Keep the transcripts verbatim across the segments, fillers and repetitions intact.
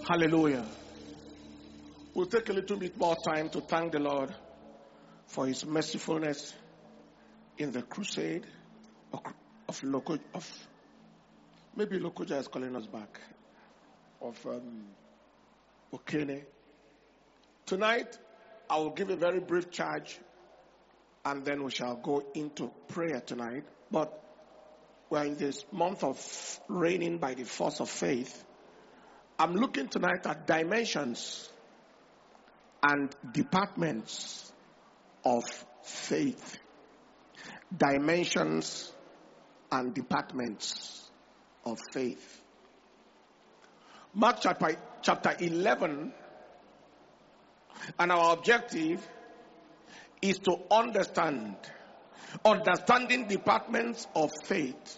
Hallelujah. We'll take a little bit more time to thank the Lord for his mercifulness in the crusade of, of Lokoja, of maybe Lokoja is calling us back, of um, Okene. Tonight, I will give a very brief charge and then we shall go into prayer tonight. But we're in this month of reigning by the force of faith. I'm looking tonight at dimensions and departments of faith. Dimensions and departments of faith. Mark chapter, chapter eleven, and our objective is to understand, understanding departments of faith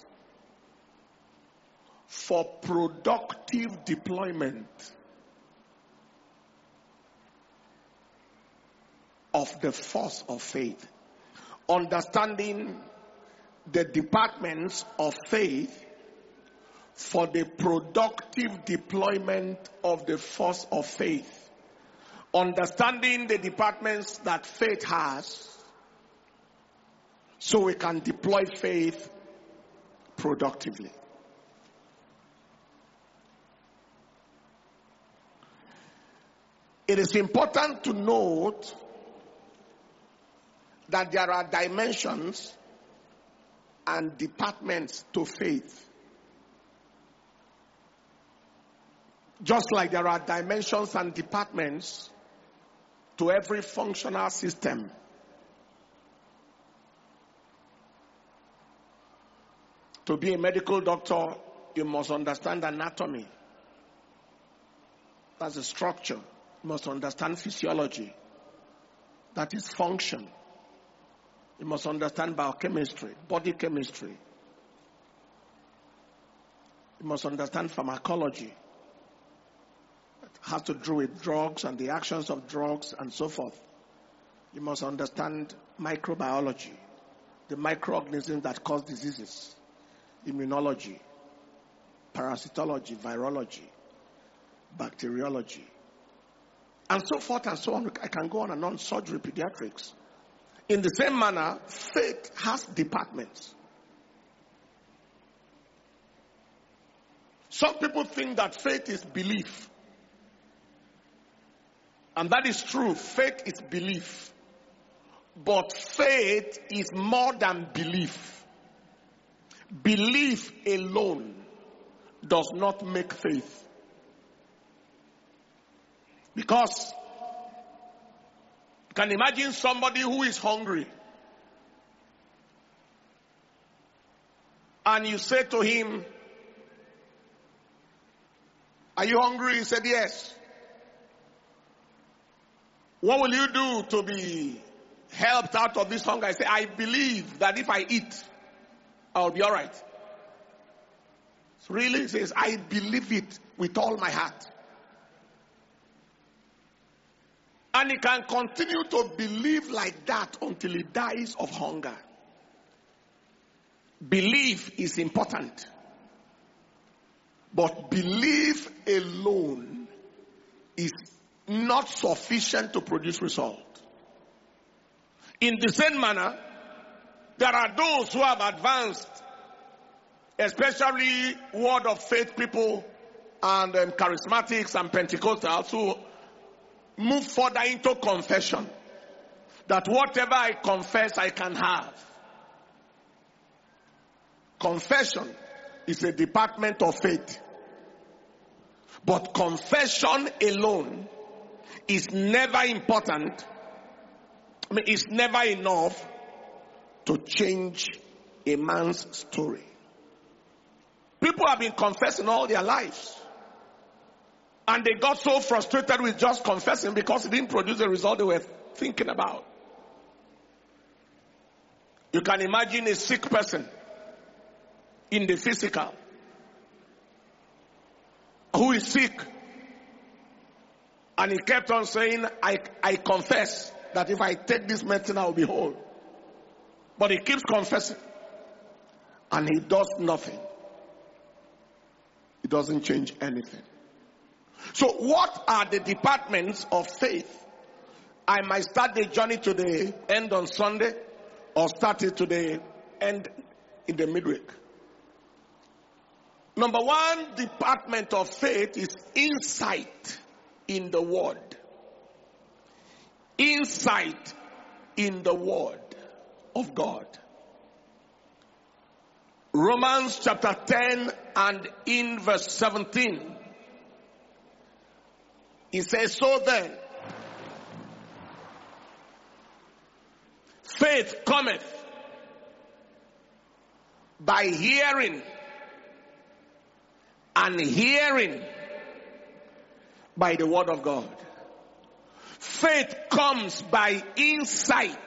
for productive deployment of the force of faith. Understanding the departments of faith for the productive deployment of the force of faith. Understanding the departments that faith has so we can deploy faith productively. It is important to note that there are dimensions and departments to faith. Just like there are dimensions and departments to every functional system. To be a medical doctor, you must understand anatomy. That's a structure. You must understand physiology. That is function. You must understand biochemistry, body chemistry. You must understand pharmacology. It has to do with drugs and the actions of drugs and so forth. You must understand microbiology, the microorganisms that cause diseases, immunology, parasitology, virology, bacteriology, and so forth and so on. I can go on and on, surgery, pediatrics. In the same manner, faith has departments. Some people think that faith is belief. And that is true. Faith is belief. But faith is more than belief. Belief alone does not make faith. Because you can imagine somebody who is hungry. And you say to him, "Are you hungry?" He said, "Yes." "What will you do to be helped out of this hunger?" I say, "I believe that if I eat, I'll be all right." So really, he says, "I believe it with all my heart." And he can continue to believe like that until he dies of hunger. Belief is important. But belief alone is not sufficient to produce result. In the same manner, there are those who have advanced, especially word of faith people and um, charismatics and Pentecostals, who move further into confession. That whatever I confess, I can have. Confession is a department of faith. But confession alone is never important. I mean, it's never enough to change a man's story. People have been confessing all their lives. And they got so frustrated with just confessing because it didn't produce the result they were thinking about. You can imagine a sick person in the physical who is sick. And he kept on saying, I, I confess that if I take this medicine, I will be whole. But he keeps confessing. And he does nothing. It doesn't change anything. So what are the departments of faith? I might start the journey to the end on Sunday, or start it to the end in the midweek. Number one department of faith is insight in the word. Insight in the word of God. Romans chapter ten and in verse seventeen. He says, so then, faith cometh by hearing, and hearing by the word of God. Faith comes by insight.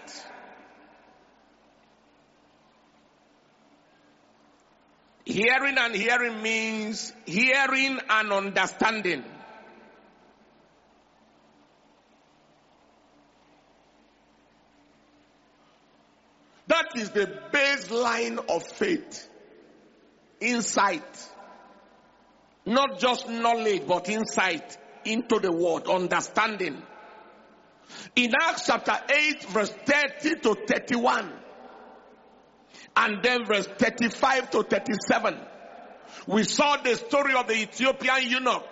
Hearing and hearing means hearing and understanding. That is the baseline of faith. Insight. Not just knowledge, but insight into the word, understanding. In Acts chapter eight, verse thirty to thirty-one, and then verse thirty-five to thirty-seven, we saw the story of the Ethiopian eunuch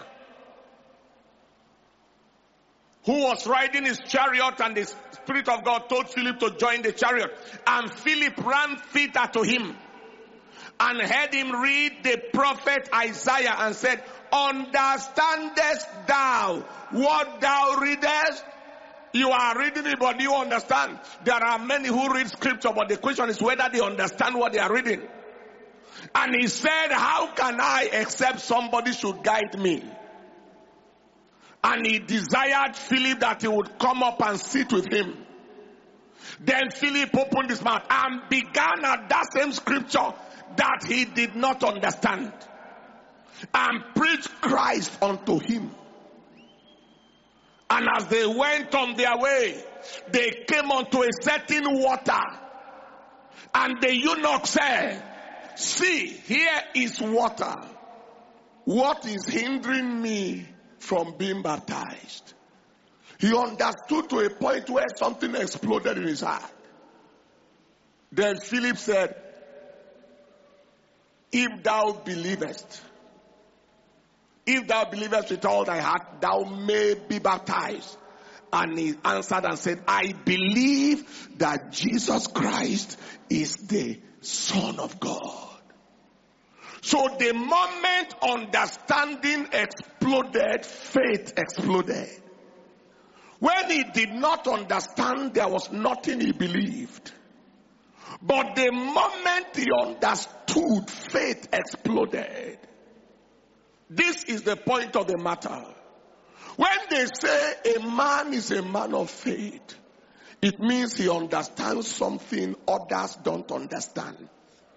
who was riding his chariot, and the Spirit of God told Philip to join the chariot. And Philip ran thither to him and heard him read the prophet Isaiah and said, understandest thou what thou readest? You are reading it, but do you understand? There are many who read scripture, but the question is whether they understand what they are reading. And he said, how can I except somebody should guide me? And he desired Philip that he would come up and sit with him. Then Philip opened his mouth and began at that same scripture that he did not understand, and preached Christ unto him. And as they went on their way, they came unto a certain water. And the eunuch said, see, here is water. What is hindering me from being baptized? He understood to a point where something exploded in his heart. Then Philip said, if thou believest, if thou believest with all thy heart, thou may be baptized. And he answered and said, I believe that Jesus Christ is the Son of God. So the moment understanding exploded, faith exploded. When he did not understand, there was nothing he believed. But the moment he understood, faith exploded. This is the point of the matter. When they say a man is a man of faith, it means he understands something others don't understand.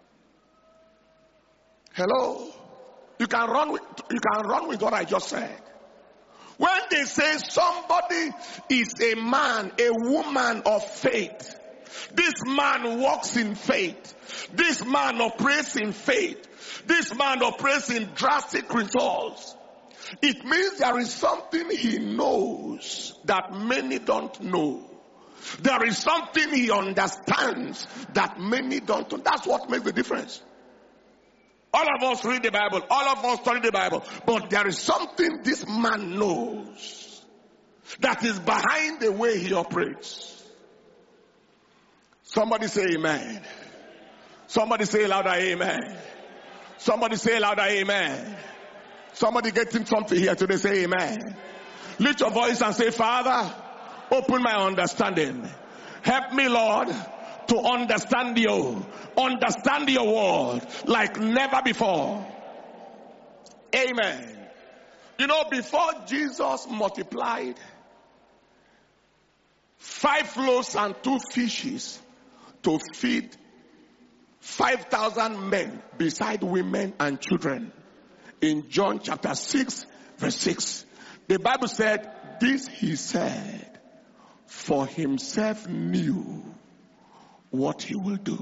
Hello? You can run with, you can run with what I just said. When they say somebody is a man, a woman of faith, this man walks in faith. This man operates in faith. This man operates in drastic results. It means there is something he knows that many don't know. There is something he understands that many don't know. That's what makes the difference. All of us read the Bible. All of us study the Bible. But there is something this man knows that is behind the way he operates. Somebody say amen. Somebody say louder amen. Somebody say louder amen. Somebody getting something here today, say amen. Lift your voice and say, Father, open my understanding. Help me, Lord, to understand you. Understand your word like never before. Amen. You know, before Jesus multiplied five loaves and two fishes to feed five thousand men beside women and children, in John chapter six verse six, the Bible said, this he said, for himself knew what he will do.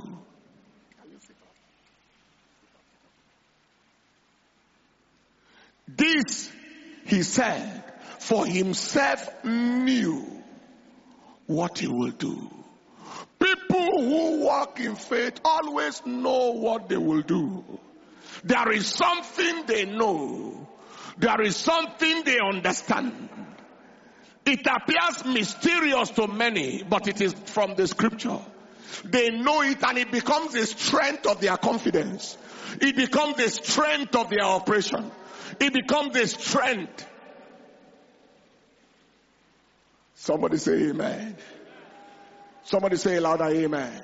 This He said, for himself knew what he will do. People who walk in faith always know what they will do. There is something they know. There is something they understand. It appears mysterious to many, but it is from the scripture. They know it, and it becomes the strength of their confidence. It becomes the strength of their operation. It becomes the strength. Somebody say amen. Somebody say louder, amen.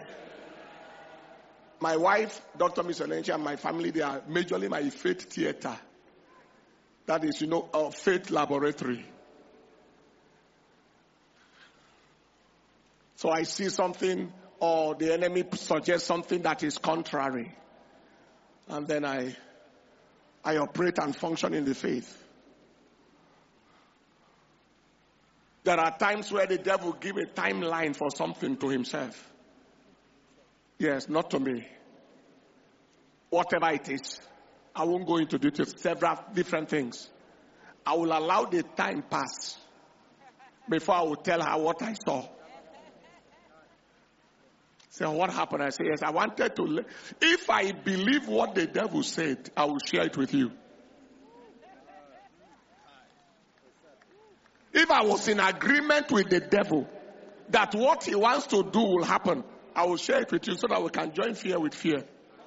My wife, Doctor Misonenchi, and my family, they are majorly my faith theater. That is, you know, a faith laboratory. So I see something, or the enemy suggests something that is contrary. And then I, I operate and function in the faith. There are times where the devil gives a timeline for something to himself. Yes, not to me. Whatever it is. I won't go into details. Several different things. I will allow the time pass before I will tell her what I saw. So what happened? I say, yes, I wanted to. Le- if I believe what the devil said, I will share it with you. If I was in agreement with the devil that what he wants to do will happen, I will share it with you so that we can join fear with fear.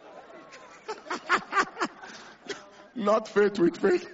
Not faith with faith.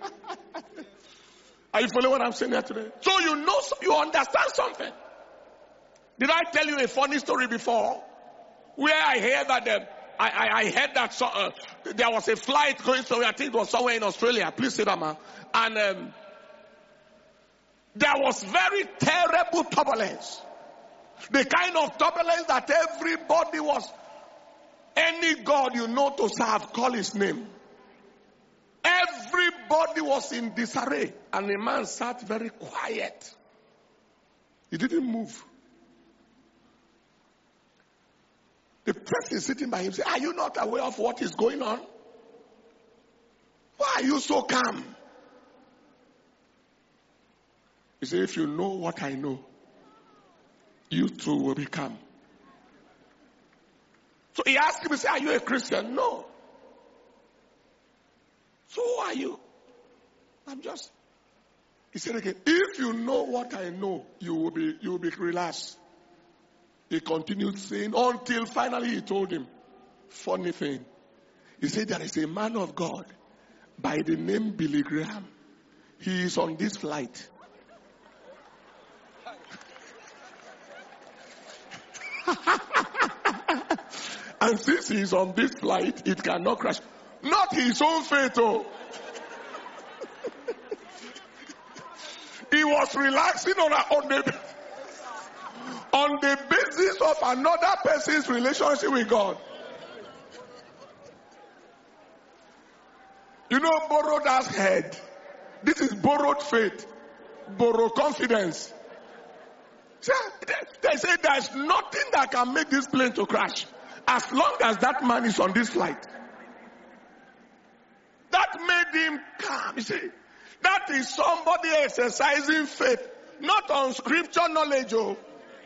Are you following what I'm saying here today? So you know, you understand something. Did I tell you a funny story before? Where I heard that the, I, I, I heard that so, uh, there was a flight going somewhere. I think it was somewhere in Australia. Please say that, man. And um, there was very terrible turbulence. The kind of turbulence that everybody was, any God you know to serve, call his name. Everybody was in disarray. And the man sat very quiet. He didn't move. The person sitting by him said, are you not aware of what is going on? Why are you so calm? He said, if you know what I know, you too will be calm. So he asked him, he said, are you a Christian? No. So who are you? I'm just. He said again, if you know what I know, you will be, you will be relaxed. He continued saying until finally he told him, funny thing. He said there is a man of God by the name Billy Graham. He is on this flight. And since he is on this flight, it cannot crash. Not his own faith, oh. He was relaxing on, a, on the on the basis of another person's relationship with God. You know, borrowed as head. This is borrowed faith, borrowed confidence. They say there's nothing that can make this plane to crash as long as that man is on this flight. That made him calm. You see, that is somebody exercising faith, not on scripture knowledge, oh,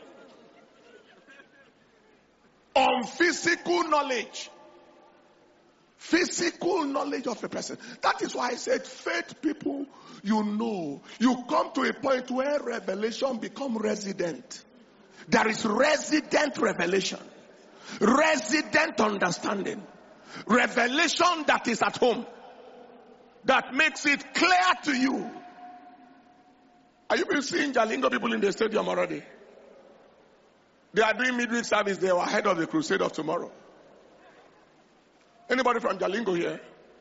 on physical knowledge. Physical knowledge of a person. That is why I said faith people, you know, you come to a point where revelation become resident. There is resident revelation. Resident understanding. Revelation that is at home. That makes it clear to you. Are you been seeing Jalingo people in the stadium already? They are doing midweek service. They are ahead of the crusade of tomorrow. Anybody from Jalingo here?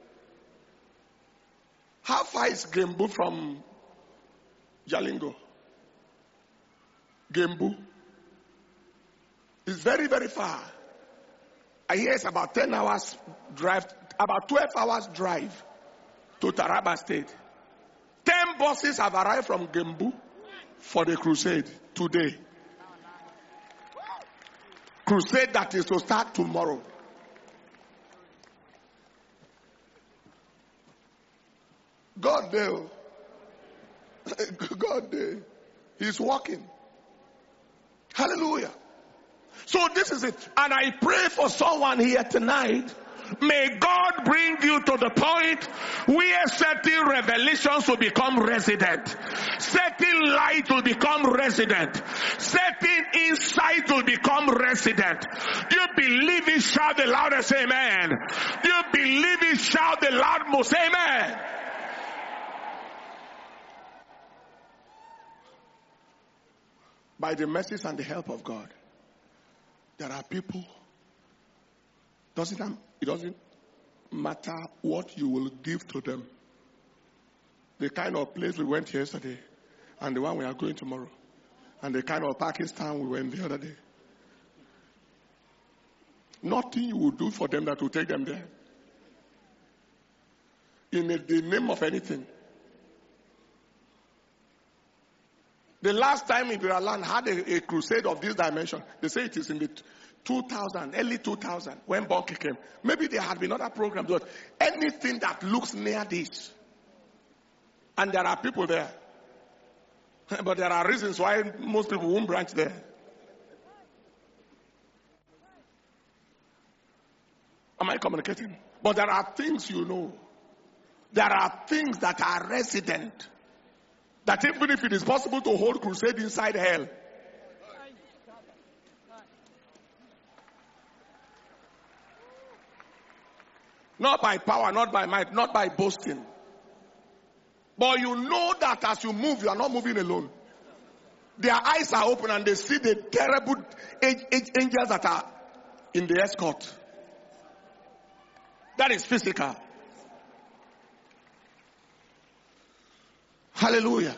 How far is Gembu from Jalingo? Gembu. It's very, very far. I hear it's about ten hours drive, about twelve hours drive to Taraba State. Ten buses have arrived from Gembu for the crusade today. Crusade that is to start tomorrow. God will. God, uh, He's working. Hallelujah. So this is it. And I pray for someone here tonight. May God bring you to the point where certain revelations will become resident. Certain light will become resident. Certain insight will become resident. You believe it, shout the loudest amen. You believe it, shout the loudest amen. By the mercies and the help of God, there are people, doesn't it doesn't matter what you will give to them. The kind of place we went yesterday, and the one we are going tomorrow, and the kind of Pakistan we went the other day. Nothing you will do for them that will take them there. In the name of anything. The last time Iberia Land had a, a crusade of this dimension, they say it is in the two thousand, early two thousand, when Bonke came. Maybe there had been other programs, but anything that looks near this. And there are people there. But there are reasons why most people won't branch there. Am I communicating? But there are things you know. There are things that are resident. That even if it is possible to hold crusade inside hell. Not by power, not by might, not by boasting. But you know that as you move, you are not moving alone. Their eyes are open and they see the terrible angels that are in the escort. That is physical. Hallelujah.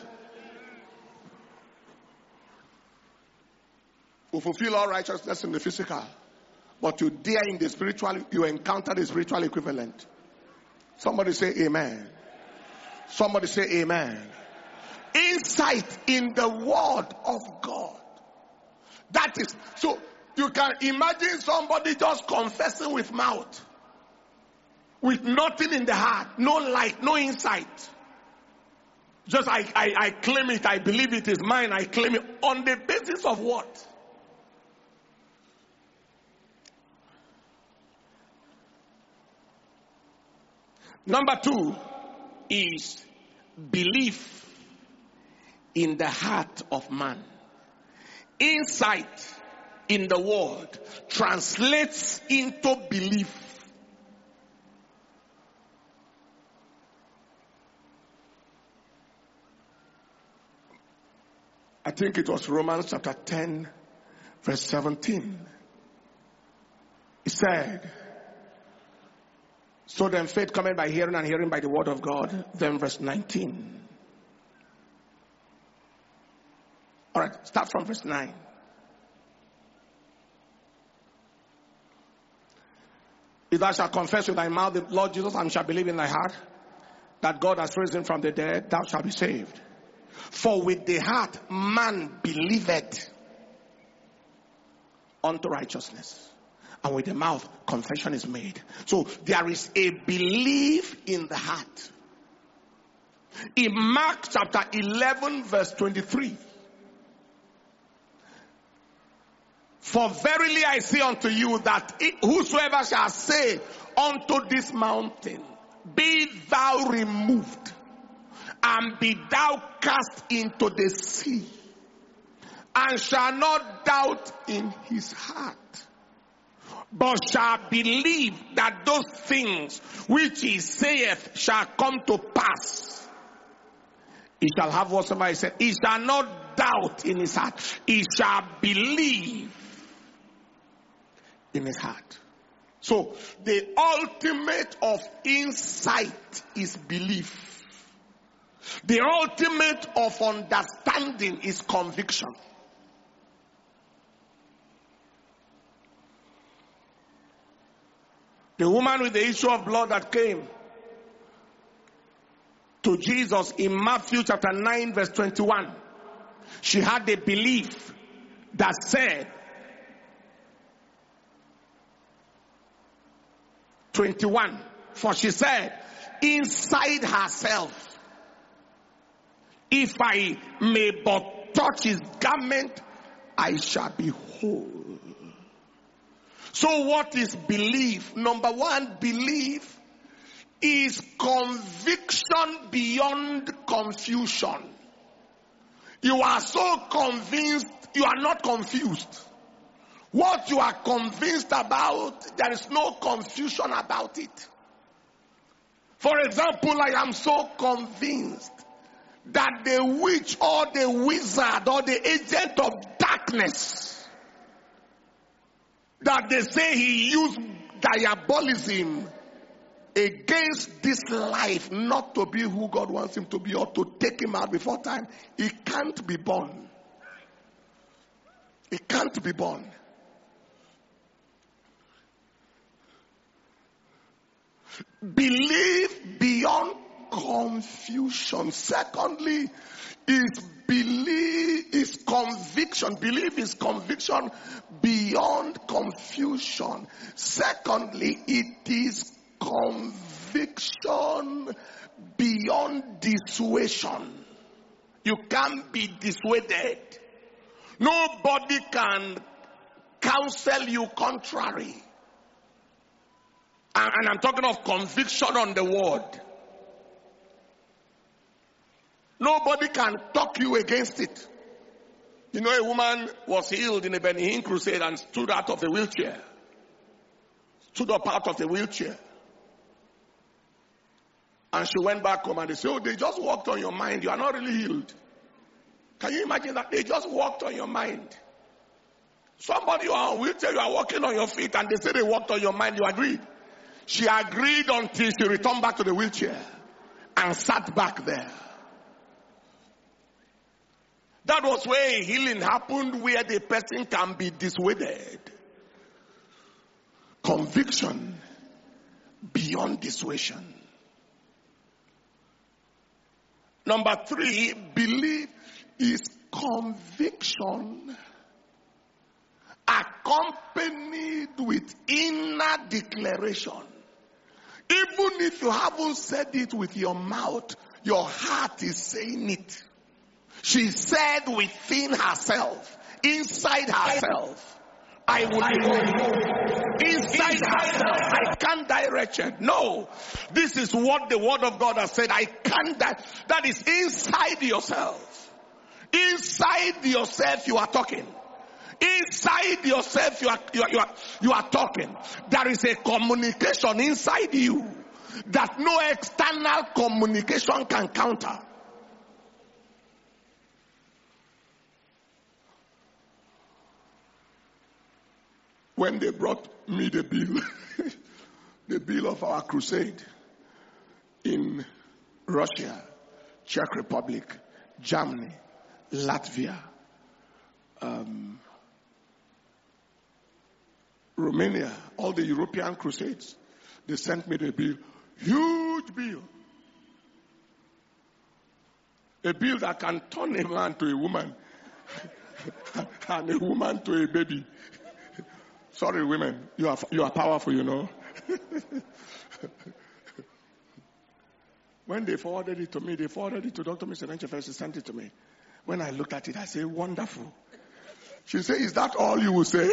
We fulfill all righteousness in the physical. But you dare in the spiritual, you encounter the spiritual equivalent. Somebody say amen. Somebody say amen. Insight in the word of God. That is, so you can imagine somebody just confessing with mouth. With nothing in the heart. No light, no insight. Just I, I, I claim it, I believe it is mine, I claim it. On the basis of what? Number two is belief in the heart of man. Insight in the word translates into belief. I think it was Romans chapter ten, verse seventeen. It said, so then faith cometh by hearing, and hearing by the word of God. Then verse nineteen. All right, start from verse nine. If thou shalt confess with thy mouth the Lord Jesus, and shalt believe in thy heart that God has raised him from the dead, thou shalt be saved. For with the heart man believeth unto righteousness, and with the mouth confession is made. So there is a belief in the heart. In Mark chapter eleven verse twenty-three. For verily I say unto you that it, whosoever shall say unto this mountain, be thou removed, and be thou cast into the sea, and shall not doubt in his heart, but shall believe that those things which he saith shall come to pass, he shall have whatsoever he said. He shall not doubt in his heart. He shall believe in his heart. So the ultimate of insight is belief. The ultimate of understanding is conviction. The woman with the issue of blood that came to Jesus in Matthew chapter nine verse twenty-one. She had the belief that said, twenty-one, for she said inside herself, If I may but touch his garment, I shall be whole. So what is belief? Number one, belief is conviction beyond confusion. You are so convinced, you are not confused. What you are convinced about, there is no confusion about it. For example, I am so convinced that the witch or the wizard or the agent of darkness, that they say he used diabolism against this life, not to be who God wants him to be or to take him out before time, he can't be born. He can't be born. Believe beyond confusion. Secondly, is belief is conviction. Belief is conviction beyond confusion. Secondly, it is conviction beyond dissuasion. You can't be dissuaded. Nobody can counsel you contrary. And I'm talking of conviction on the word. Nobody can talk you against it. You know, a woman was healed in a Benny Hinn crusade and stood out of the wheelchair. Stood up out of the wheelchair. And she went back home and they said, oh, they just walked on your mind. You are not really healed. Can you imagine that? They just walked on your mind. Somebody you are on a wheelchair, you are walking on your feet, and they say they walked on your mind. You agreed. She agreed until she returned back to the wheelchair and sat back there. That was where healing happened, where the person can be dissuaded. Conviction beyond dissuasion. Number three, belief is conviction accompanied with inner declaration. Even if you haven't said it with your mouth, your heart is saying it. She said within herself, inside herself, I will live. Inside herself, I can't die wretched. No, this is what the word of God has said. I can't die. That is inside yourself. Inside yourself, you are talking. Inside yourself, you are, you are, you are, you are talking. There is a communication inside you that no external communication can counter. When they brought me the bill, the bill of our crusade in Russia, Czech Republic, Germany, Latvia, um, Romania, all the European crusades, they sent me the bill. Huge bill. A bill that can turn a man to a woman and a woman to a baby. Sorry, women, you are, you are powerful, you know. When they forwarded it to me, they forwarded it to Doctor Mister Enchefe. She sent it to me. When I looked at it, I said, wonderful. She said, is that all you will say?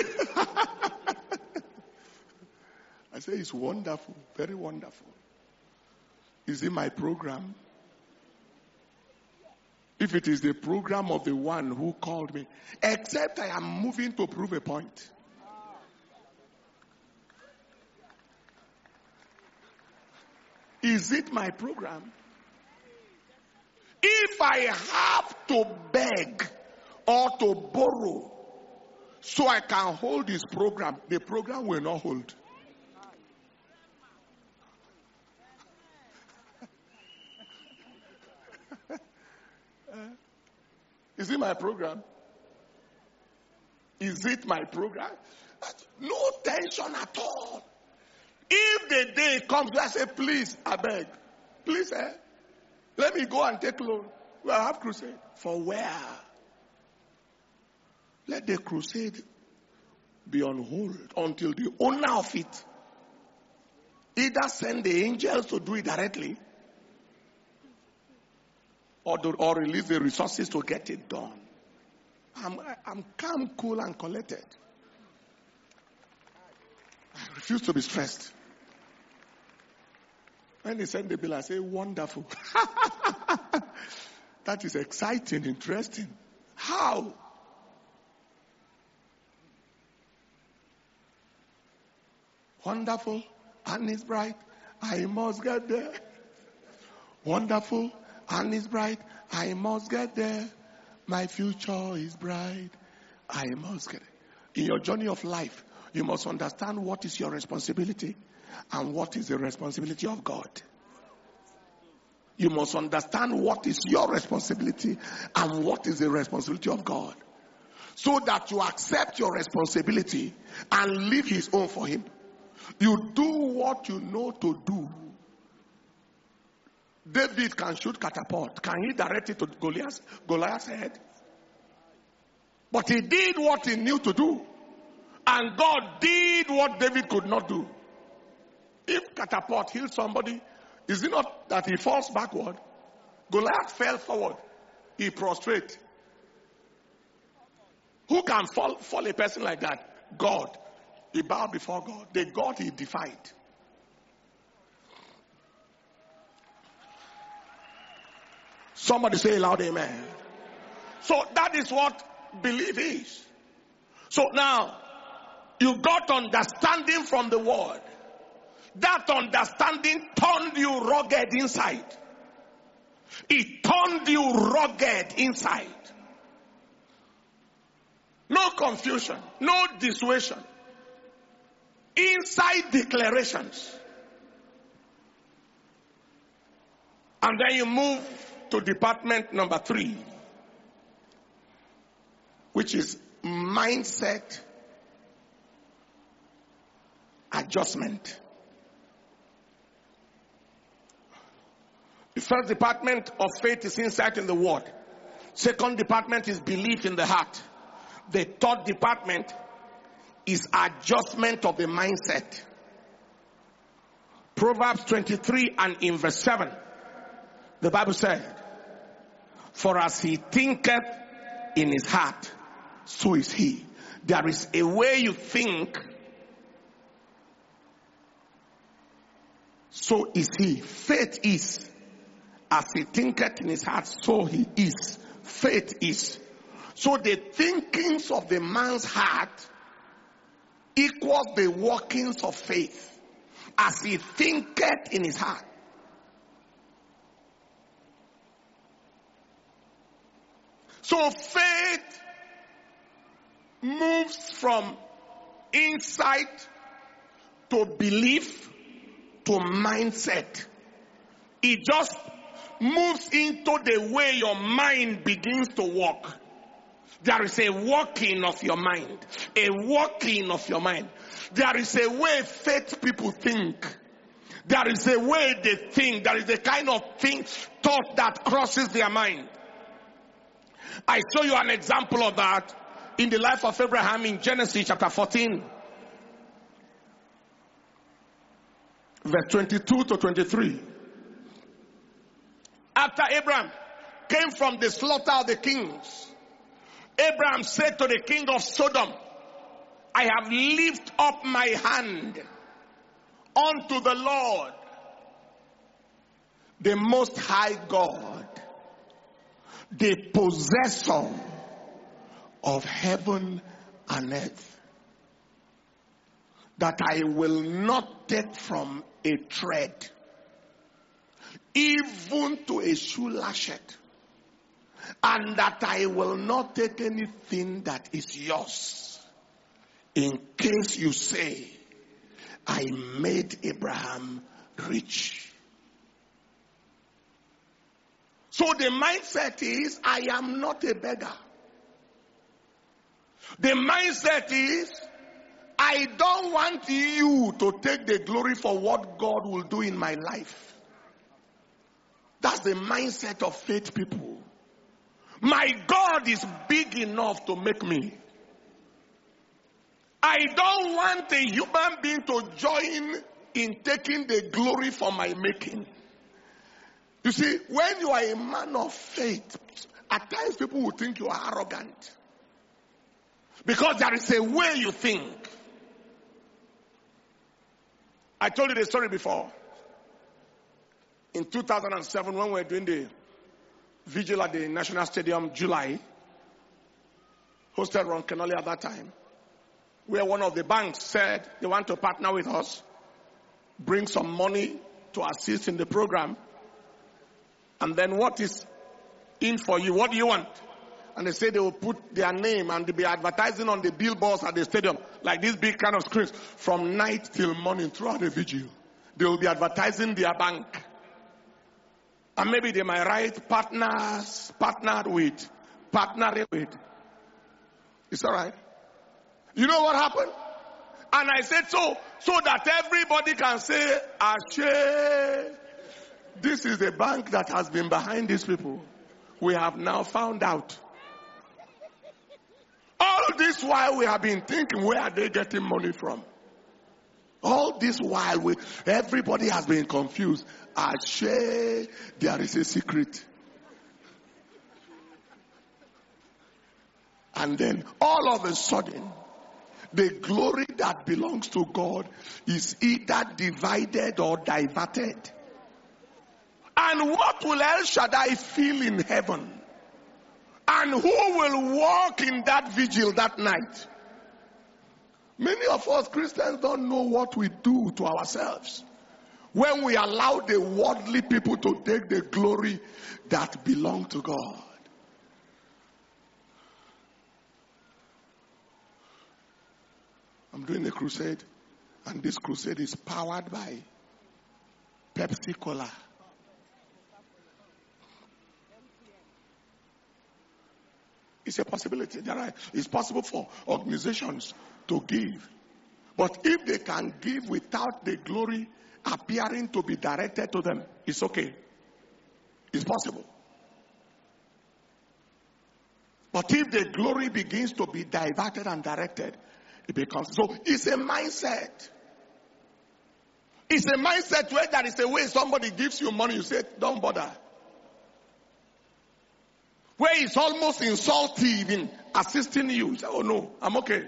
I say, it's wonderful, very wonderful. Is it my program? If it is the program of the one who called me, except I am moving to prove a point. Is it my program? If I have to beg or to borrow so I can hold this program, the program will not hold. Is it my program? Is it my program? No tension at all. If the day comes, I say, please, I beg. Please, eh? Let me go and take loan. We'll have crusade. For where? Let the crusade be on hold until the owner of it either send the angels to do it directly or, do, or release the resources to get it done. I'm, I'm calm, cool, and collected. I refuse to be stressed. When they send the bill, I say, wonderful. That is exciting, interesting. How? Wonderful, and it's bright. I must get there. Wonderful, and it's bright. I must get there. My future is bright. I must get it. In your journey of life, you must understand what is your responsibility and what is the responsibility of God. You must understand what is your responsibility and what is the responsibility of God, so that you accept your responsibility and leave his own for him. You do what you know to do. David can shoot catapult. Can he direct it to Goliath, Goliath's head? But he did what he knew to do. And God did what David could not do. If catapult heals somebody, is it not that he falls backward? Goliath fell forward. He prostrate. Who can fall, fall a person like that? God. He bowed before God. The God he defied. Somebody say loud amen. So that is what belief is. So now, you got understanding from the word. That understanding turned you rugged inside. It turned you rugged inside. No confusion, no dissuasion. Inside declarations. And then you move to department number three, which is mindset adjustment. The first department of faith is insight in the word. Second department is belief in the heart. The third department is adjustment of the mindset. Proverbs twenty-three and in verse seven, the Bible said, for as he thinketh in his heart, so is he. There is a way you think, so is he. Faith is, as he thinketh in his heart, so he is. Faith is. So the thinkings of the man's heart equals the workings of faith. As he thinketh in his heart. So faith moves from insight to belief to mindset. It just moves into the way your mind begins to work. There is a working of your mind. A working of your mind. There is a way faith people think. There is a way they think. There is a kind of thing, thought that crosses their mind. I show you an example of that in the life of Abraham in Genesis chapter fourteen. Verse twenty-two to twenty-three. After Abraham came from the slaughter of the kings, Abraham said to the king of Sodom, I have lifted up my hand unto the Lord, the Most High God, the possessor of heaven and earth, that I will not take from a thread, even to a shoe lashet, and that I will not take anything that is yours, in case you say, I made Abraham rich. So the mindset is, I am not a beggar. The mindset is, I don't want you to take the glory for what God will do in my life. That's the mindset of faith people. My God is big enough to make me. I don't want a human being to join in taking the glory for my making. You see, when you are a man of faith, at times people will think you are arrogant. Because there is a way you think. I told you the story before. In two thousand seven, when we were doing the vigil at the National Stadium, July, hosted Ron Kenoli at that time, where one of the banks said they want to partner with us, bring some money to assist in the program. And then what is in for you? What do you want? And they say they will put their name and they'll be advertising on the billboards at the stadium, like these big kind of screens, from night till morning throughout the vigil. They will be advertising their bank. And maybe they might write partners, partnered with, partnering with. It's all right. You know what happened? And I said so, so that everybody can say, Ashe, this is the bank that has been behind these people. We have now found out. All this while we have been thinking, where are they getting money from? All this while we, everybody has been confused. Ashe, there is a secret. And then all of a sudden, the glory that belongs to God is either divided or diverted. And what will El Shaddai feel in heaven? And who will walk in that vigil that night? Many of us Christians don't know what we do to ourselves when we allow the worldly people to take the glory that belongs to God. I'm doing a crusade, and this crusade is powered by Pepsi Cola. It's a possibility. There are, it's possible for organizations to give. But if they can give without the glory appearing to be directed to them, it's okay. It's possible. But if the glory begins to be diverted and directed, it becomes, so it's a mindset. It's a mindset where there is a way somebody gives you money, you say, don't bother. Where it's almost insulting in assisting you. You say, oh no, I'm okay.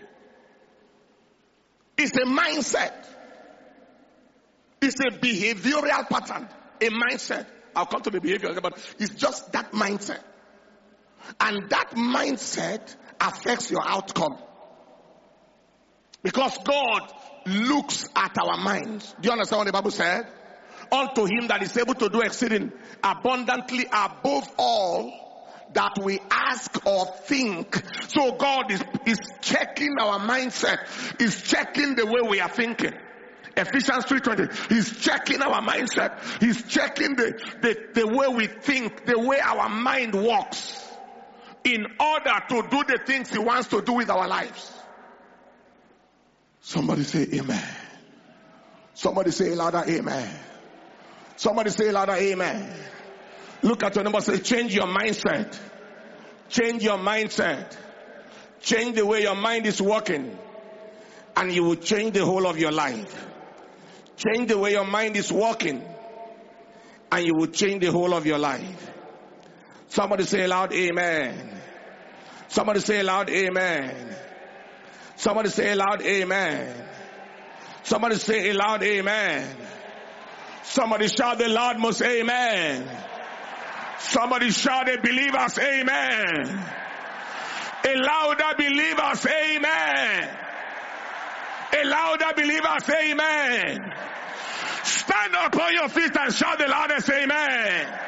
It's a mindset. It's a behavioral pattern. A mindset. I'll come to the behavior, but it's just that mindset. And that mindset affects your outcome. Because God looks at our minds. Do you understand what the Bible said? Unto him that is able to do exceeding abundantly above all that we ask or think. So God is, is checking our mindset. He's checking the way we are thinking. Ephesians three twenty. He's checking our mindset. He's checking the, the, the way we think, the way our mind works, in order to do the things he wants to do with our lives. Somebody say amen. Somebody say louder amen. Somebody say louder amen. Look at your neighbor, say change your mindset. Change your mindset. Change the way your mind is working, and you will change the whole of your life. Change the way your mind is working, and you will change the whole of your life. Somebody say loud amen. Somebody say loud amen. Somebody say loud amen. Somebody say loud amen. Somebody shout the loudest amen. Somebody shout a believer's amen. A louder believer's amen. A louder believer's amen. Stand up on your feet and shout the loudest amen.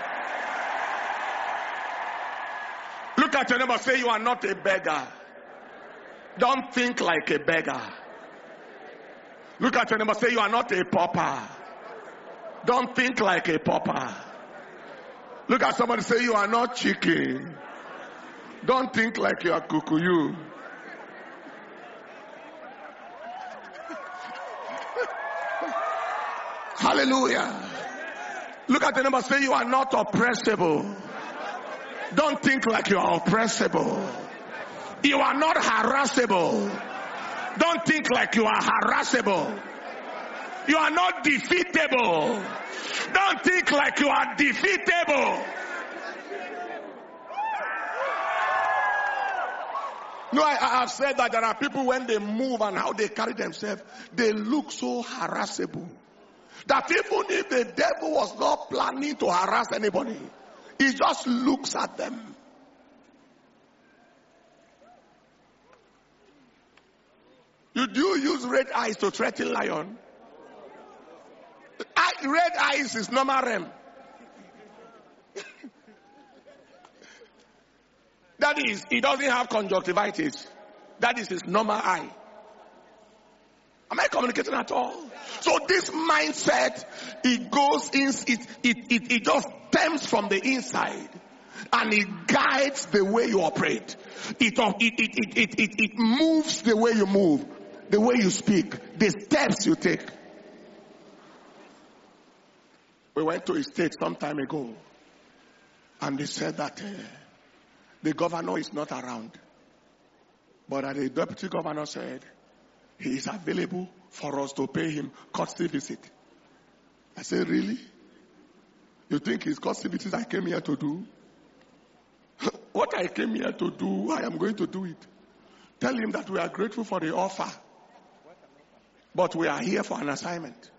Look at your neighbor, say you are not a beggar. Don't think like a beggar. Look at your neighbor, say you are not a pauper. Don't think like a pauper. Look at somebody, say you are not chicken. Don't think like you are kukuyu. Hallelujah. Look at the neighbor, say you are not oppressible. Don't think like you are oppressible. You are not harassable. Don't think like you are harassable. You are not defeatable. Don't think like you are defeatable. No, I, I have said that there are people when they move and how they carry themselves, they look so harassable. That even if the devil was not planning to harass anybody, he just looks at them. You do use red eyes to threaten lion? Red eyes is normal rem. That is, he doesn't have conjunctivitis. That is his normal eye. Am I communicating at all? So this mindset, it goes in, it, it, it, it just stems from the inside. And it guides the way you operate. It, it, it, it, it, it, it moves the way you move. The way you speak. The steps you take. We went to a state some time ago. And they said that... Uh, The governor is not around. But the deputy governor said he is available for us to pay him courtesy visit. I said, really? You think it's courtesy visit I came here to do? What I came here to do, I am going to do it. Tell him that we are grateful for the offer. But we are here for an assignment.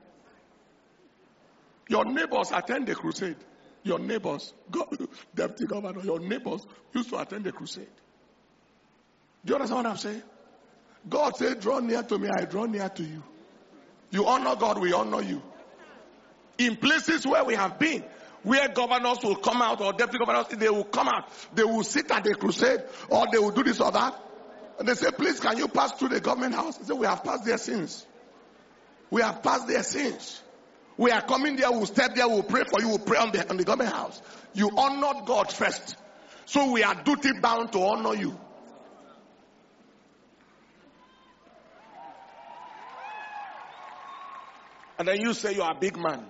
Your neighbors attend the crusade. Your neighbors, deputy governor, your neighbors used to attend the crusade. Do you understand what I'm saying? God said, draw near to me, I draw near to you. You honor God, we honor you. In places where we have been, where governors will come out or deputy governors, they will come out. They will sit at the crusade or they will do this or that. And they say, please, can you pass through the government house? They say, we have passed their sins. We have passed their sins. We are coming there, we'll step there, we'll pray for you, we'll pray on the, on the government house. You honored God first. So we are duty bound to honor you. And then you say you are a big man.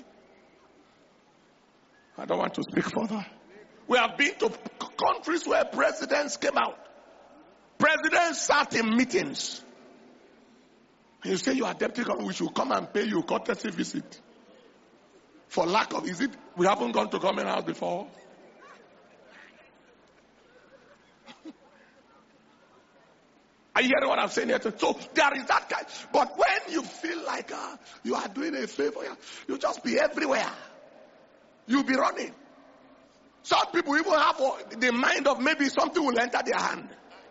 I don't want to speak further. We have been to countries where presidents came out. Presidents sat in meetings. And you say you are deputy governor, we should come and pay you courtesy visit. For lack of, is it, we haven't gone to government house before? Are you hearing what I'm saying here? So there is that kind. But when you feel like uh, you are doing a favor, you just be everywhere. You'll be running. Some people even have the mind of maybe something will enter their hand.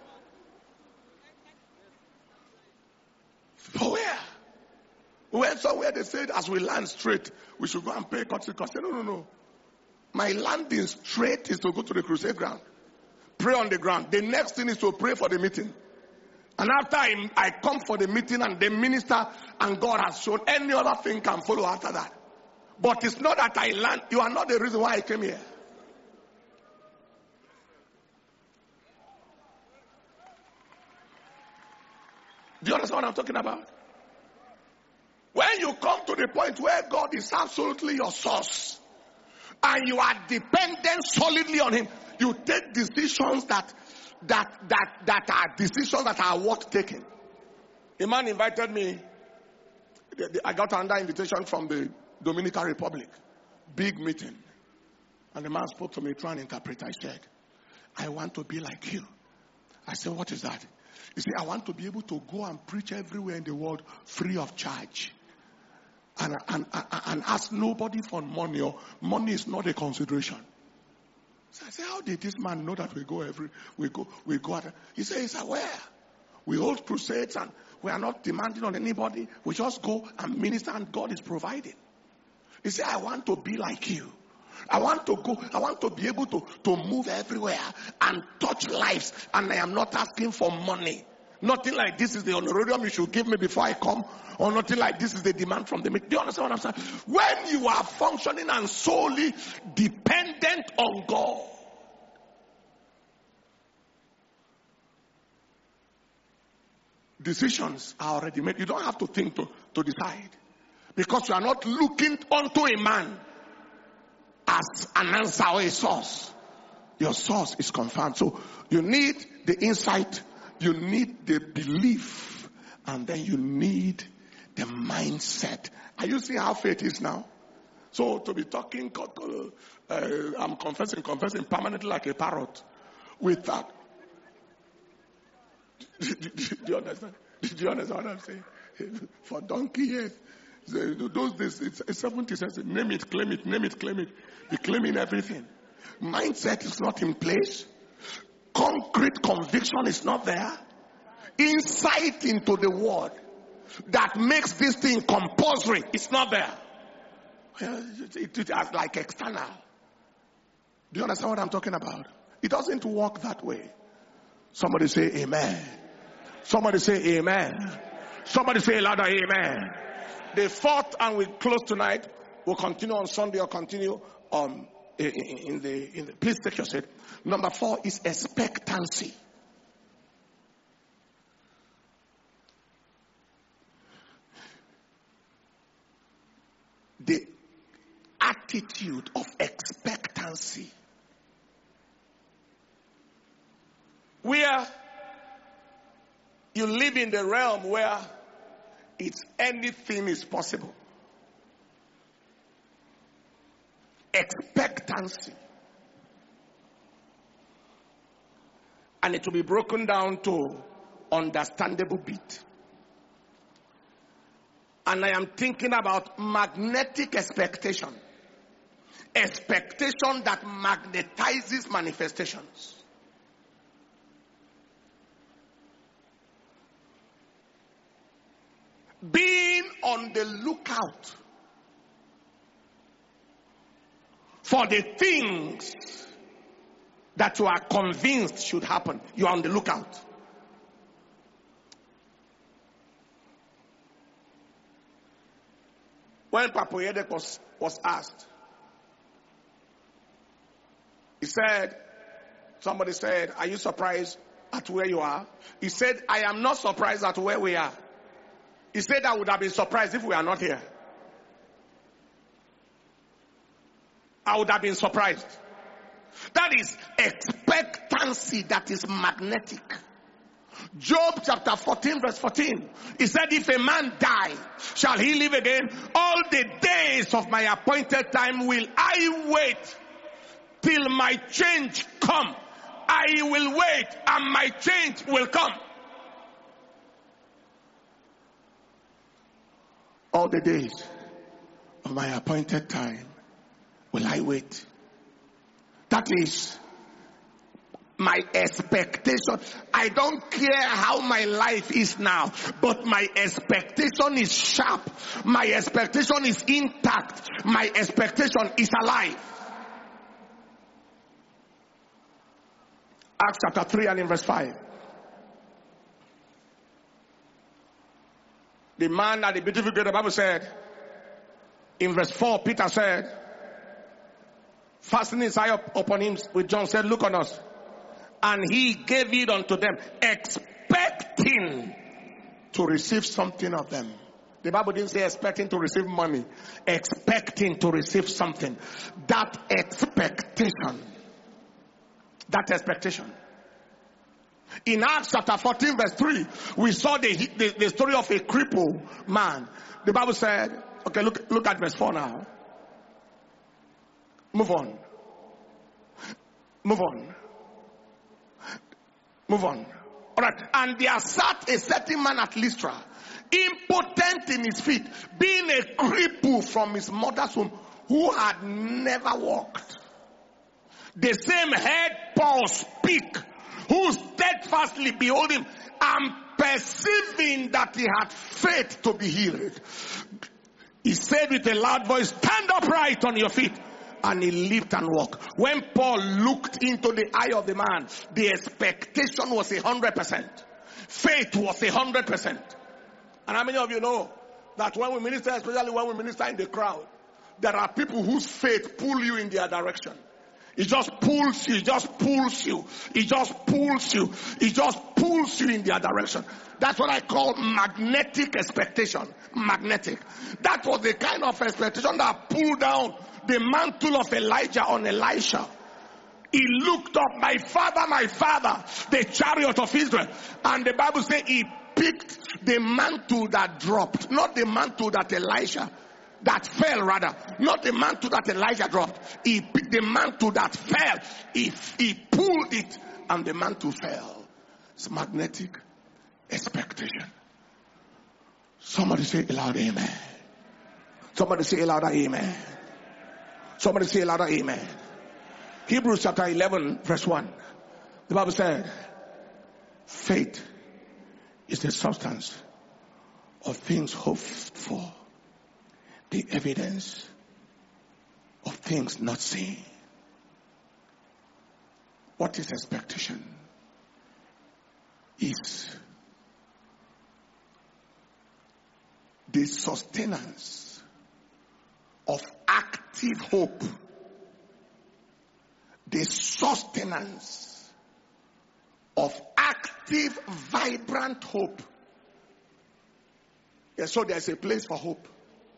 For where? We went somewhere, they said, as we land straight, we should go and pay courtesy. I said, no, no, no. My landing straight is to go to the crusade ground. Pray on the ground. The next thing is to pray for the meeting. And after I, I come for the meeting and the minister and God has shown, any other thing can follow after that. But it's not that I land. You are not the reason why I came here. Do you understand what I'm talking about? When you come to the point where God is absolutely your source and you are dependent solidly on Him, you take decisions that that that that are decisions that are worth taking. A man invited me. I got another invitation from the Dominican Republic, big meeting, and the man spoke to me through an interpreter. I said, "I want to be like you." I said, "What is that?" He said, "I want to be able to go and preach everywhere in the world free of charge. And, and, and, and ask nobody for money, or money is not a consideration." So I said, how did this man know that we go every, we go, we go at, he said, he's aware. We hold crusades and we are not demanding on anybody. We just go and minister and God is providing. He said, I want to be like you. I want to go, I want to be able to, to move everywhere and touch lives, and I am not asking for money. Nothing like this is the honorarium you should give me before I come, or nothing like this is the demand from the meeting. Do you understand what I'm saying? When you are functioning and solely dependent on God, decisions are already made. You don't have to think to, to decide, because you are not looking onto a man as an answer or a source. Your source is confirmed. So you need the insight, you need the belief, and then you need The mindset. Are you seeing how faith is now? So to be talking, uh, I'm confessing, confessing permanently like a parrot with that. Do you understand? Do you understand what I'm saying? For donkey years. Those days, it's seventy cents. Name it, claim it, name it, claim it. You're claiming everything. Mindset is not in place. Concrete conviction is not there. Insight into the word that makes this thing compulsory, it's not there. It is like external. Do you understand what I'm talking about? It doesn't work that way. Somebody say amen. Somebody say amen. Somebody say louder amen. The fourth, and we close tonight. We'll continue on Sunday or continue um, in, in, the, in the. Please take your seat. Number four is expectancy. The attitude of expectancy. Where you live in the realm where it's anything is possible. Expectancy. And it will be broken down to understandable bit. And I am thinking about magnetic expectation. Expectation that magnetizes manifestations. Being on the lookout for the things that you are convinced should happen. You are on the lookout. When Papa Yedek was, was asked, he said, somebody said, are you surprised at where you are? He said, I am not surprised at where we are. He said, I would have been surprised if we are not here. I would have been surprised. That is expectancy that is magnetic. Job chapter fourteen verse fourteen. He said, if a man die, shall he live again? All the days of my appointed time will I wait till my change come. I will wait and my change will come. All the days of my appointed time will I wait. That is my expectation. I don't care how my life is now, but my expectation is sharp. My expectation is intact. My expectation is alive. Acts chapter three and in verse five. The man at the beautiful gate, the Bible said, in verse four, Peter said, fastening his eye up upon him, with John said, look on us. And he gave it unto them, expecting to receive something of them. The Bible didn't say expecting to receive money. Expecting to receive something. That expectation. That expectation. In Acts chapter fourteen verse three, we saw the, the, the story of a crippled man. The Bible said, okay, look, look at verse four now. Move on. Move on. Move on. Alright. And there sat a certain man at Lystra, impotent in his feet, being a cripple from his mother's womb, who had never walked. The same heard Paul speak, who steadfastly behold him, and perceiving that he had faith to be healed, he said with a loud voice, stand upright on your feet. And he lived and walked. When Paul looked into the eye of the man, the expectation was a hundred percent. Faith was a hundred percent. And how many of you know that when we minister, especially when we minister in the crowd, there are people whose faith pull you in their direction. It just pulls you, it just pulls you, it just pulls you, it just pulls you in their direction. That's what I call magnetic expectation. Magnetic. That was the kind of expectation that pulled down the mantle of Elijah on Elisha. He looked up, my father, my father, the chariot of Israel. And the Bible says he picked the mantle that dropped, not the mantle that Elijah, that fell rather, not the mantle that Elijah dropped. He picked the mantle that fell. He, he pulled it and the mantle fell. It's magnetic expectation. Somebody say aloud, amen. Somebody say louder, amen. Somebody say louder, amen. Hebrews chapter eleven, verse one. The Bible said, faith is the substance of things hoped for, the evidence of things not seen. What is expectation? Is the sustenance of active hope. The sustenance of active, vibrant hope. Yeah, so there's a place for hope.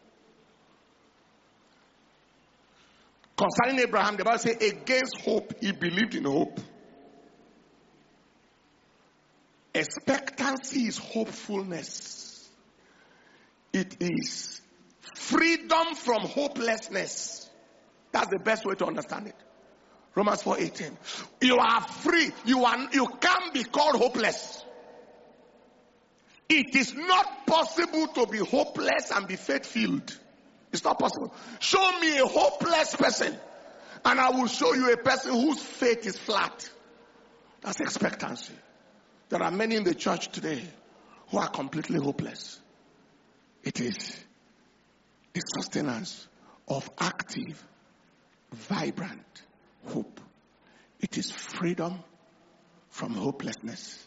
Concerning Abraham, the Bible says, against hope, he believed in hope. Expectancy is hopefulness. It is freedom from hopelessness. That's the best way to understand it. Romans four eighteen. You are free. You are. You can't be called hopeless. It is not possible to be hopeless and be faith-filled. It's not possible. Show me a hopeless person, and I will show you a person whose faith is flat. That's expectancy. There are many in the church today who are completely hopeless. It is the sustenance of active, vibrant hope. It is freedom from hopelessness.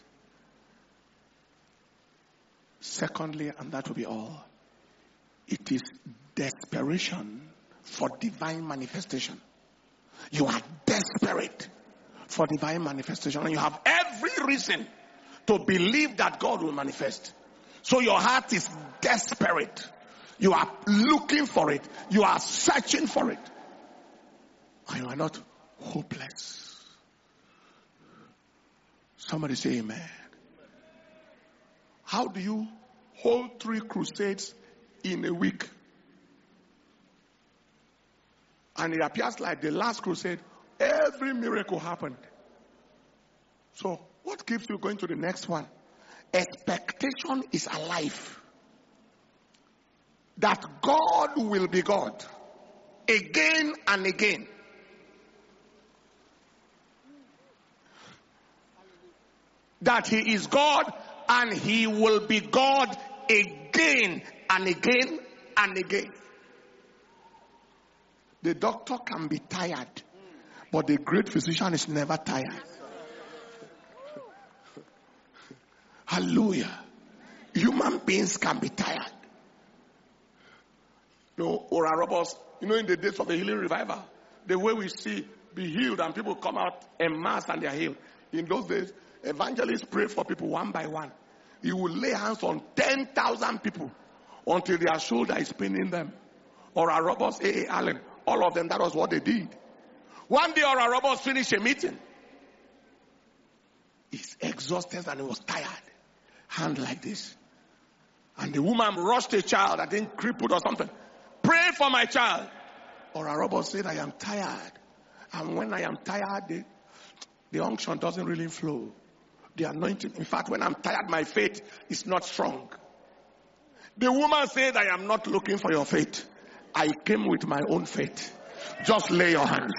Secondly, and that will be all, it is desperation for divine manifestation. You are desperate for divine manifestation, and you have every reason to believe that God will manifest. So your heart is desperate. You are looking for it. You are searching for it. And you are not hopeless. Somebody say amen. How do you hold three crusades in a week? And it appears like the last crusade, every miracle happened. So what keeps you going to the next one? Expectation is alive. That God will be God again and again. That he is God and he will be God again and again and again. The doctor can be tired, but the great physician is never tired. Hallelujah. Human beings can be tired. You know, Oral Roberts, you know, in the days of the healing revival, the way we see be healed and people come out en masse and they are healed. In those days, evangelists pray for people one by one. He will lay hands on ten thousand people until their shoulder is pinning them. Oral Roberts, A A. Allen, all of them, that was what they did. One day Oral Roberts finished a meeting. He's exhausted and he was tired. Hand like this. And the woman rushed a child, I think crippled or something. Pray for my child. Oral Roberts said, I am tired. And when I am tired, the, the unction doesn't really flow. The anointing. In fact, when I'm tired, my faith is not strong. The woman said, I am not looking for your faith. I came with my own faith. Just lay your hands.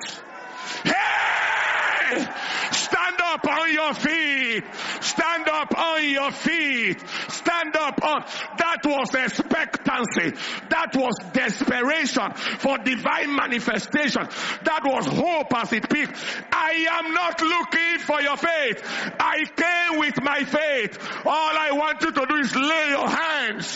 Hey! Stand up on your feet. Stand up on your feet. Stand up on. That was expectancy. That was desperation for divine manifestation. That was hope as it peaked. I am not looking for your faith. I came with my faith. All I want you to do is lay your hands.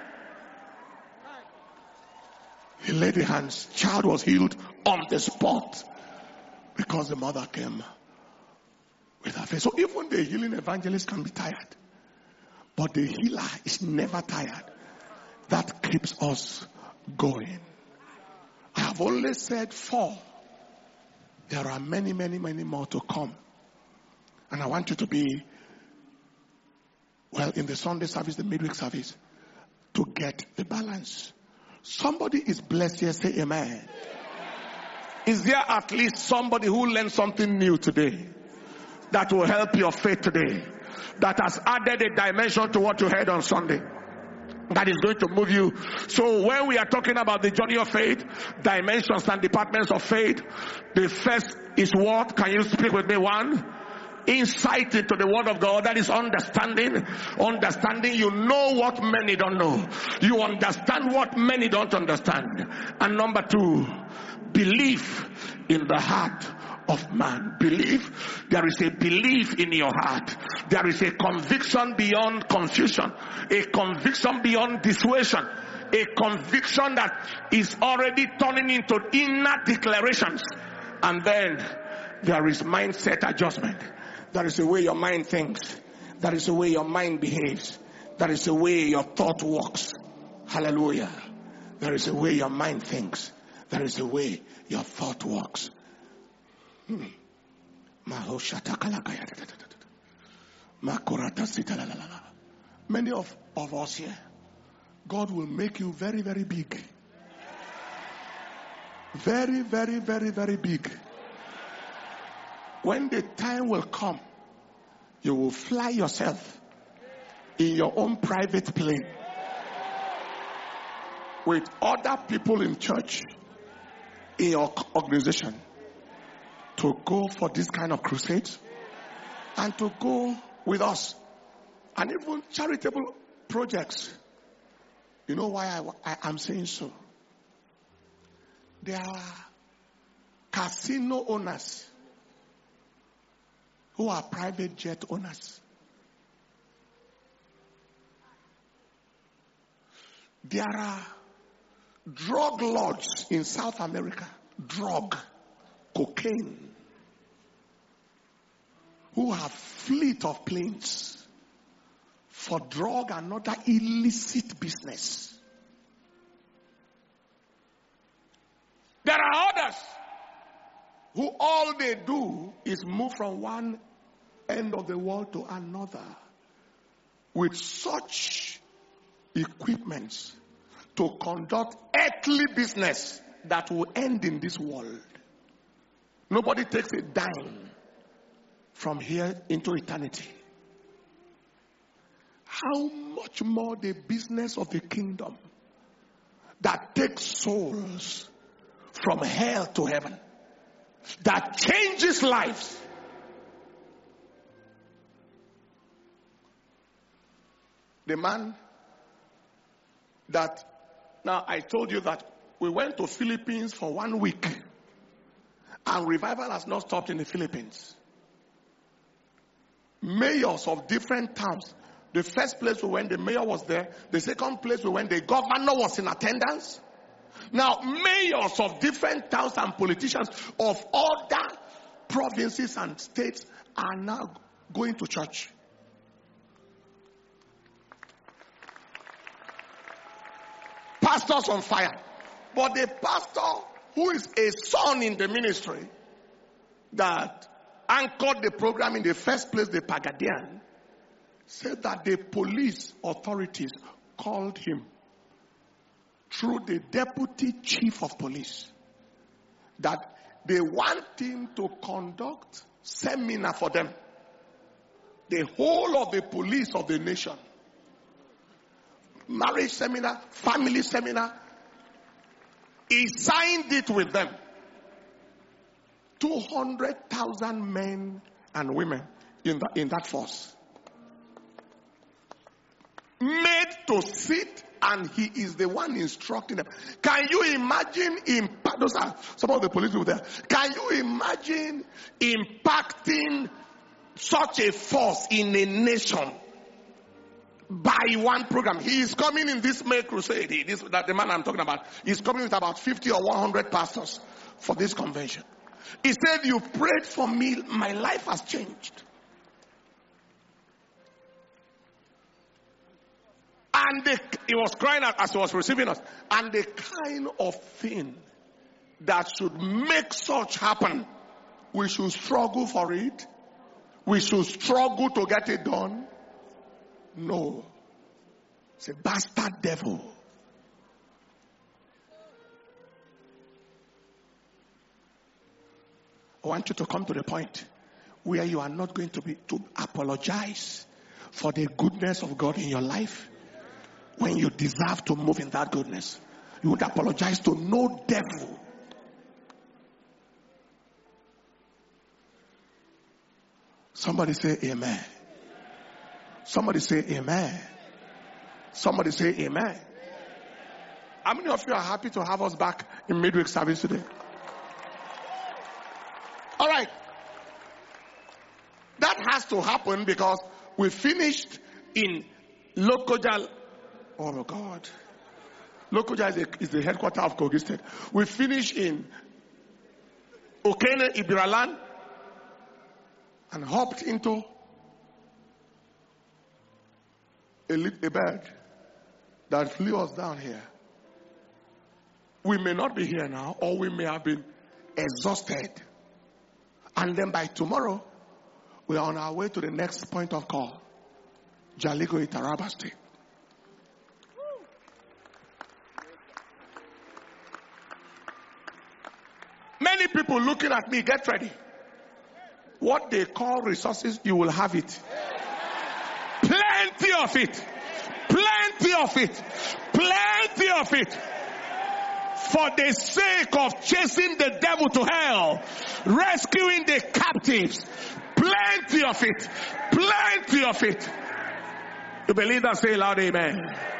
He laid the hands. Child was healed on the spot because the mother came with her faith. So even the healing evangelist can be tired, but the healer is never tired. That keeps us going. I have only said four. There are many, many, many more to come. And I want you to be Well, in the Sunday service, the midweek service, to get the balance. Somebody is blessed here, say amen. Is there at least somebody who learned something new today that will help your faith today? That has added a dimension to what you heard on Sunday? That is going to move you. So when we are talking about the journey of faith, dimensions and departments of faith, the first is what? Can you speak with me? One, insight into the word of God. That is understanding. Understanding, you know what many don't know. You understand what many don't understand. And number two, belief in the heart of man. Belief. There is a belief in your heart. There is a conviction beyond confusion. A conviction beyond dissuasion. A conviction that is already turning into inner declarations. And then there is mindset adjustment. That is the way your mind thinks. That is the way your mind behaves. That is the way your thought works. Hallelujah. That is the way your mind thinks. That is the way your thought works. Hmm. Many of, of us here, God will make you very, very big. Very, very, very, very big. When the time will come, you will fly yourself in your own private plane with other people in church, in your organization, to go for this kind of crusades and to go with us. And even charitable projects. You know why I, I, I'm saying so? There are casino owners who are private jet owners. There are drug lords in South America, drug, cocaine, who have fleet of planes for drug and other illicit business. There are others who all they do is move from one end of the world to another with such equipments to conduct earthly business that will end in this world. Nobody takes a dime from here into eternity. How much more the business of the kingdom that takes souls from hell to heaven, that changes lives. The man that, now I told you that we went to Philippines for one week and revival has not stopped in the Philippines. Mayors of different towns. The first place we went, the mayor was there. The second place we went, the governor was in attendance. Now, mayors of different towns and politicians of other provinces and states are now going to church. Pastors on fire. But the pastor who is a son in the ministry that anchored the program in the first place, the Pagadian, said that the police authorities called him through the deputy chief of police that they want him to conduct seminar for them. The whole of the police of the nation. Marriage seminar, family seminar. He signed it with them. two hundred thousand men and women in, the, in that force. Made to sit, and he is the one instructing them. Can you imagine, imp- those are some of the police people there. Can you imagine impacting such a force in a nation by one program? He is coming in this May crusade. He, this, that the man I'm talking about, he's coming with about fifty or one hundred pastors for this convention. He said, "You prayed for me, my life has changed." And the, he was crying out as he was receiving us. And the kind of thing that should make such happen, we should struggle for it. We should struggle to get it done. No. It's a bastard devil. I want you to come to the point where you are not going to be to apologize for the goodness of God in your life when you deserve to move in that goodness. You would apologize to no devil. Somebody say amen. Somebody say amen. Somebody say amen. How many of you are happy to have us back in midweek service today? All right. That has to happen because we finished in Lokoja. Oh my God. Lokoja is, a, is the headquarters of Kogi State. We finished in Okene, Ibiraland, and hopped into a, a bird that flew us down here. We may not be here now, or we may have been exhausted. And then by tomorrow, we are on our way to the next point of call, Jalingo, Taraba State. Many people looking at me, get ready. What they call resources, you will have it. Plenty of it. Plenty of it. Plenty of it. For the sake of chasing the devil to hell, rescuing the captives. Plenty of it. Plenty of it. You believe that? Say loud amen.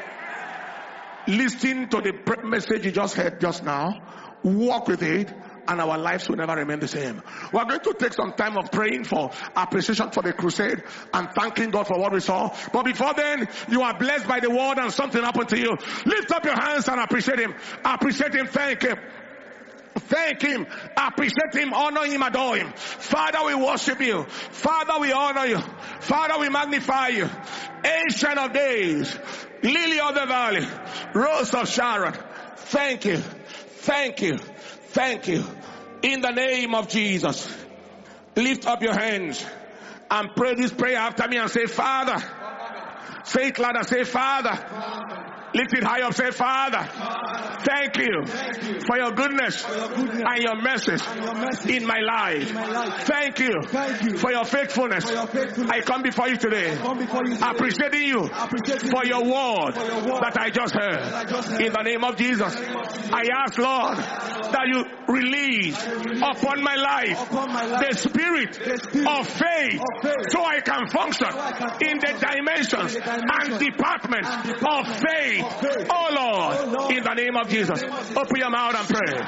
Listen to the message you just heard just now. Walk with it, and our lives will never remain the same. We are going to take some time of praying for appreciation for the crusade and thanking God for what we saw. But before then, you are blessed by the word and something happened to you. Lift up your hands and appreciate Him. Appreciate Him. Thank Him. Thank Him. Appreciate Him. Honor Him. Adore Him. Father, we worship You. Father, we honor You. Father, we magnify You. Ancient of days, Lily of the valley, Rose of Sharon. Thank You. Thank You. Thank You. In the name of Jesus, lift up your hands and pray this prayer after me and say, Father. Say it louder. Say, Father. Lift it high up. Say, Father, thank you, thank you for your goodness, for your goodness and your message, and your message in, my life. in my life. Thank you, thank you for your faithfulness. For your faithfulness. I come before you today, before you today appreciating you appreciating for, your word, for your word that I just heard. I just heard. In the name of Jesus, I ask, Lord, that you release upon my life, upon my life the, spirit the spirit of faith, of faith so I can function so I can in the dimensions, in the dimensions and departments and department of faith. Oh Lord, oh Lord, in the name of Jesus, open your mouth and pray.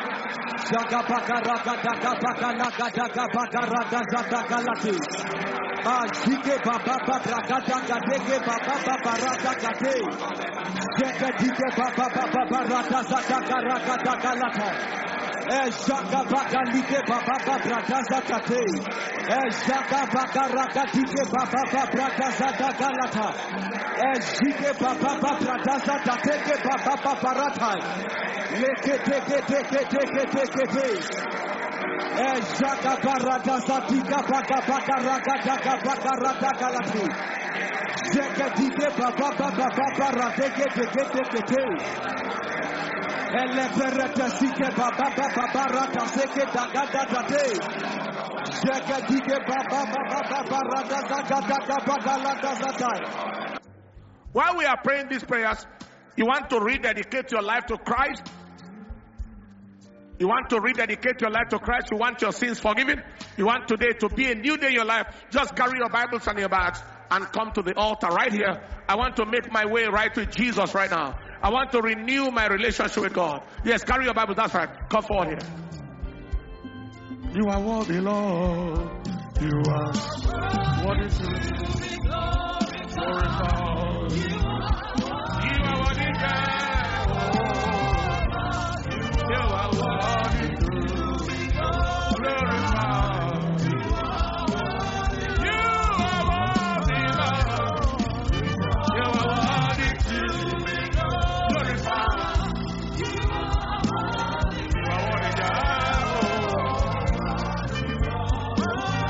Ejaka baka like baba brata zakate. Ejaka baka rakatike baba brata zakagalata. Ejike baba brata zakate baba barata. Leke teke teke teke teke teke. Ejaka barata zatika baka baka rakataka baka ratagalati. Zekatike baba baba barata teke teke teke. Elle perrete sike baba baba barata seke dagada date. Jeke dike baba baba barata dagada bagala dazata. While we are praying these prayers, you want to rededicate your life to Christ? You want to rededicate your life to Christ? You want your sins forgiven? You want today to be a new day in your life? Just carry your Bibles and your bags and come to the altar right here. I want to make my way right to Jesus right now. I want to renew my relationship with God. Yes, carry your Bible. That's right. Come forward here. You are worthy, Lord. You are worthy to be glorified. You are worthy, God. You are worthy to be glorified. You are worthy, Lord. You are worthy to be glorified. You are worthy, God.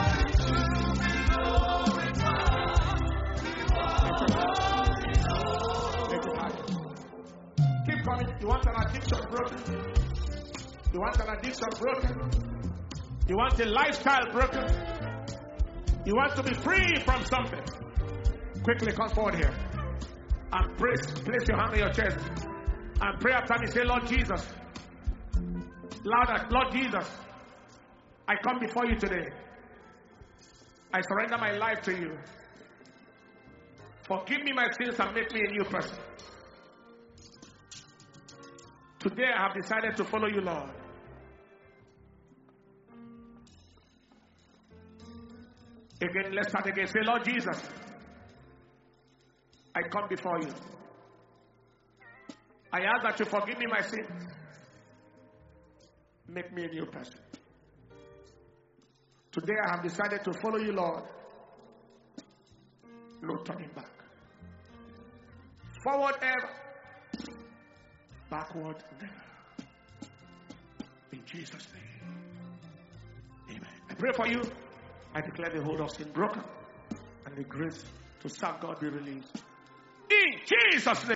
You want an addiction broken? You want an addiction broken? You want a lifestyle broken? You want to be free from something? Quickly come forward here. And praise, place your hand on your chest. And pray after me. Say, Lord Jesus. Louder, Lord Jesus. I come before you today. I surrender my life to you. Forgive me my sins and make me a new person. Today I have decided to follow you, Lord. Again, let's start again. Say, Lord Jesus, I come before you. I ask that you forgive me my sins. Make me a new person. Today I have decided to follow you, Lord. No turning back. Forward ever. Backward never. In Jesus' name. Amen. I pray for you. I declare the hold of sin broken. And the grace to serve God be released. In Jesus' name.